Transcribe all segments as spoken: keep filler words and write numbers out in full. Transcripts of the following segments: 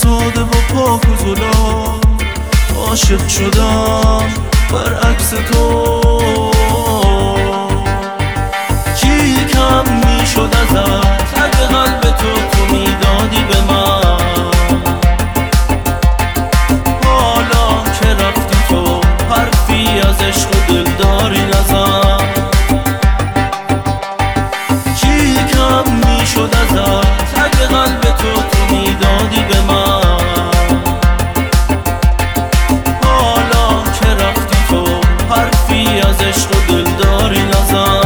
ساده و پاک و زلال عاشق شدم برعکس تو. چی کم میشد ازت اگه قلب تو تو میدادی به من؟ حالا که رفتی تو حرفی از عشق و دلداری نزن. چی کم میشد ازت اگه قلب تو تو میدادی به من؟ حالا که رفتی تو حرفی از عشق و دلداری نزن.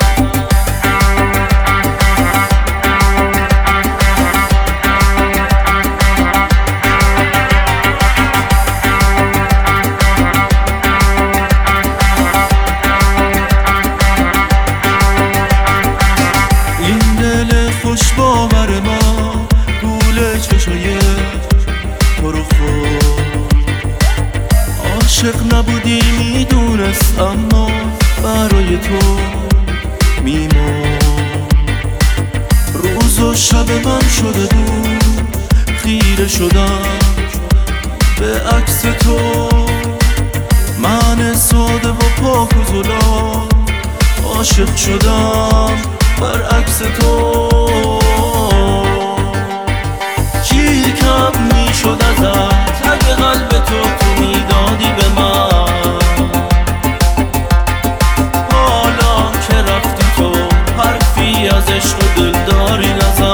خوش باور من گوله چشای تو رو خورد. عاشق نبودی میدونست اما برای تو میمون. روز و شب من شده بود خیره شدم به عکس تو. من ساده و پاک و زلال عاشق شدم برعکس تو. چی کم میشد ازت اگه قلب تو تو میدادی به من؟ حالا که رفتی تو حرفی از عشق و دلداری نزن.